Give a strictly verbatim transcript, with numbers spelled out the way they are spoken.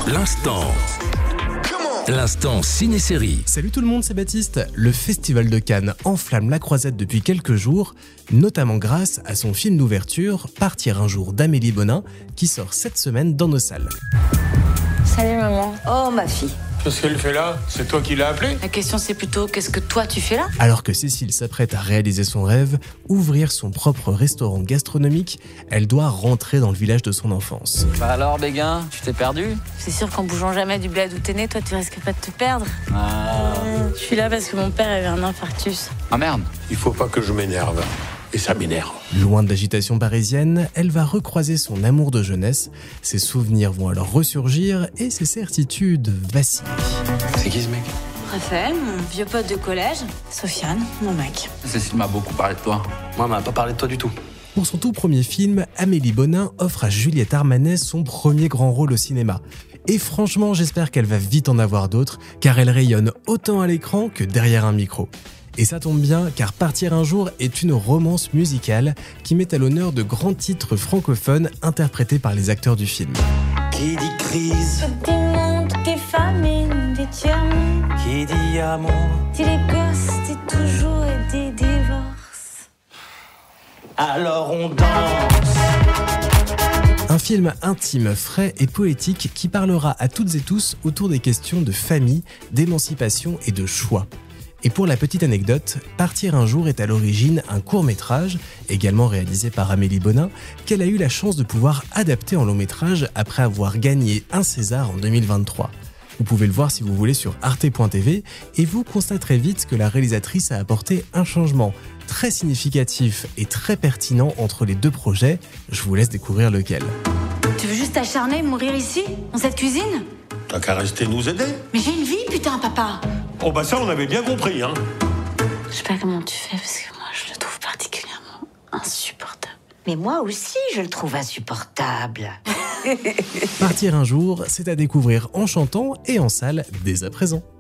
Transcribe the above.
L'instant. L'instant ciné-série. Salut tout le monde, c'est Baptiste. Le Festival de Cannes enflamme la croisette depuis quelques jours, notamment grâce à son film d'ouverture, Partir un jour d'Amélie Bonin, qui sort cette semaine dans nos salles. Salut maman. Oh ma fille. Qu'est-ce qu'elle fait là? C'est toi qui l'as appelée? La question c'est plutôt qu'est-ce que toi tu fais là? Alors que Cécile s'apprête à réaliser son rêve, ouvrir son propre restaurant gastronomique, elle doit rentrer dans le village de son enfance. Bah alors Béguin, tu t'es perdu? C'est sûr qu'en bougeant jamais du bled où t'es né, toi tu risques pas de te perdre. Ah, Je suis là parce que mon père avait un infarctus. ah merde. Il faut pas que je m'énerve. Et ça m'énerve. Loin de l'agitation parisienne, elle va recroiser son amour de jeunesse, ses souvenirs vont alors ressurgir et ses certitudes vacillent. C'est qui ce mec? Raphaël, mon vieux pote de collège. Sofiane, mon mec. Cécile m'a beaucoup parlé de toi. Moi, elle m'a pas parlé de toi du tout. Pour son tout premier film, Amélie Bonin offre à Juliette Armanet son premier grand rôle au cinéma. Et franchement, j'espère qu'elle va vite en avoir d'autres, car elle rayonne autant à l'écran que derrière un micro. Et ça tombe bien, car Partir un jour est une romance musicale qui met à l'honneur de grands titres francophones interprétés par les acteurs du film. Qui dit crise, Des mondes, des famines, des tiers-mondes, qui dit amour, des gosses, des toujours et des divorces. alors on danse. Un film intime, frais et poétique qui parlera à toutes et tous autour des questions de famille, d'émancipation et de choix. Et pour la petite anecdote, Partir un jour est à l'origine un court-métrage, également réalisé par Amélie Bonin, qu'elle a eu la chance de pouvoir adapter en long-métrage après avoir gagné un César en deux mille vingt-trois. Vous pouvez le voir si vous voulez sur arte point t v et vous constaterez vite que la réalisatrice a apporté un changement très significatif et très pertinent entre les deux projets. Je vous laisse découvrir lequel. Tu veux juste t'acharner et mourir ici, dans cette cuisine? T'as qu'à rester nous aider. Mais j'ai une vie, putain, papa. Oh bah ça on avait bien compris, hein. Je sais pas comment tu fais parce que moi je le trouve particulièrement insupportable. Mais moi aussi, je le trouve insupportable. Partir un jour, c'est à découvrir en chantant et en salle dès à présent.